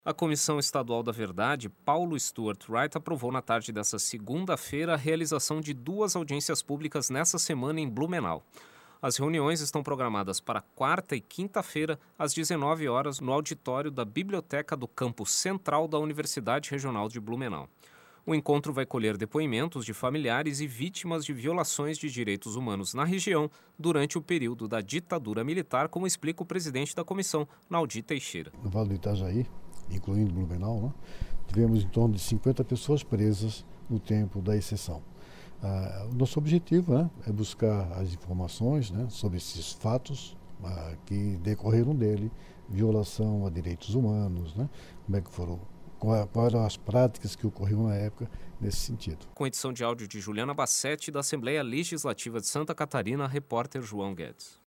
A Comissão Estadual da Verdade, Paulo Stuart Wright, aprovou na tarde desta segunda-feira a realização de 2 audiências públicas nessa semana em Blumenau. As reuniões estão programadas para quarta e quinta-feira, às 19 horas, no auditório da Biblioteca do Campus Central da Universidade Regional de Blumenau. O encontro vai colher depoimentos de familiares e vítimas de violações de direitos humanos na região durante o período da ditadura militar, como explica o presidente da comissão, Naldi Teixeira. No Vale do Itajaí, incluindo Blumenau, né, tivemos em torno de 50 pessoas presas no tempo da exceção. O nosso objetivo, né, é buscar as informações, né, sobre esses fatos que decorreram dele, violação a direitos humanos, né, como é que foram, quais eram as práticas que ocorriam na época nesse sentido. Com edição de áudio de Juliana Bassetti, da Assembleia Legislativa de Santa Catarina, repórter João Guedes.